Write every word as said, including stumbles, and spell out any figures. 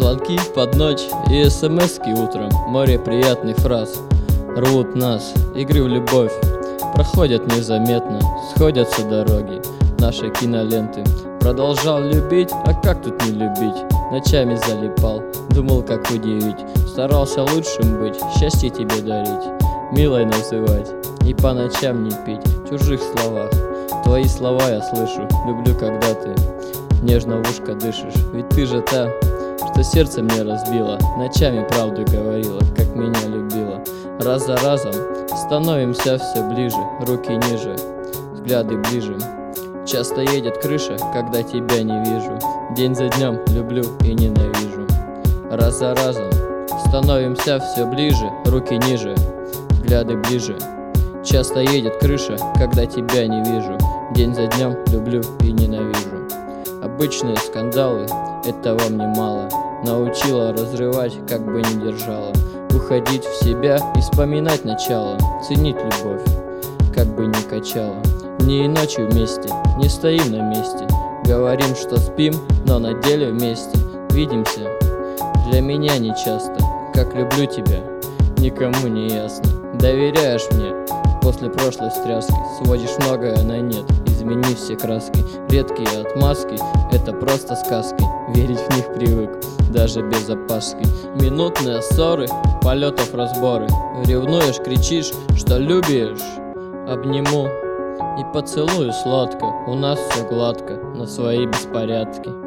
Звонки под ночь и смски утром, море приятных фраз рвут нас, игры в любовь проходят незаметно, сходятся дороги нашей киноленты. Продолжал любить, а как тут не любить? Ночами залипал, думал, как удивить. Старался лучшим быть, счастье тебе дарить, милой называть и по ночам не пить. В чужих словах твои слова я слышу, люблю, когда ты нежно в ушко дышишь. Ведь ты же та, что сердце мне разбила, ночами правду говорила, как меня любила. Раз за разом становимся все ближе, руки ниже, взгляды ближе. Часто едет крыша, когда тебя не вижу, день за днем люблю и ненавижу. Раз за разом становимся все ближе, руки ниже, взгляды ближе. Часто едет крыша, когда тебя не вижу, день за днем люблю и ненавижу. Обычные скандалы, этого мне мало, научила разрывать, как бы ни держала. Уходить в себя и вспоминать начало, ценить любовь, как бы ни качала. Дни и ночи вместе, не стоим на месте, говорим, что спим, но на деле вместе. Видимся, для меня не часто, как люблю тебя, никому не ясно. Доверяешь мне, после прошлой встряски сводишь многое на нет, измени все краски. Редкие отмазки, это просто сказки, верить в них привык, даже без опаски. Минутные ссоры, полетов разборы, ревнуешь, кричишь, что любишь. Обниму и поцелую сладко, у нас все гладко, на свои беспорядки.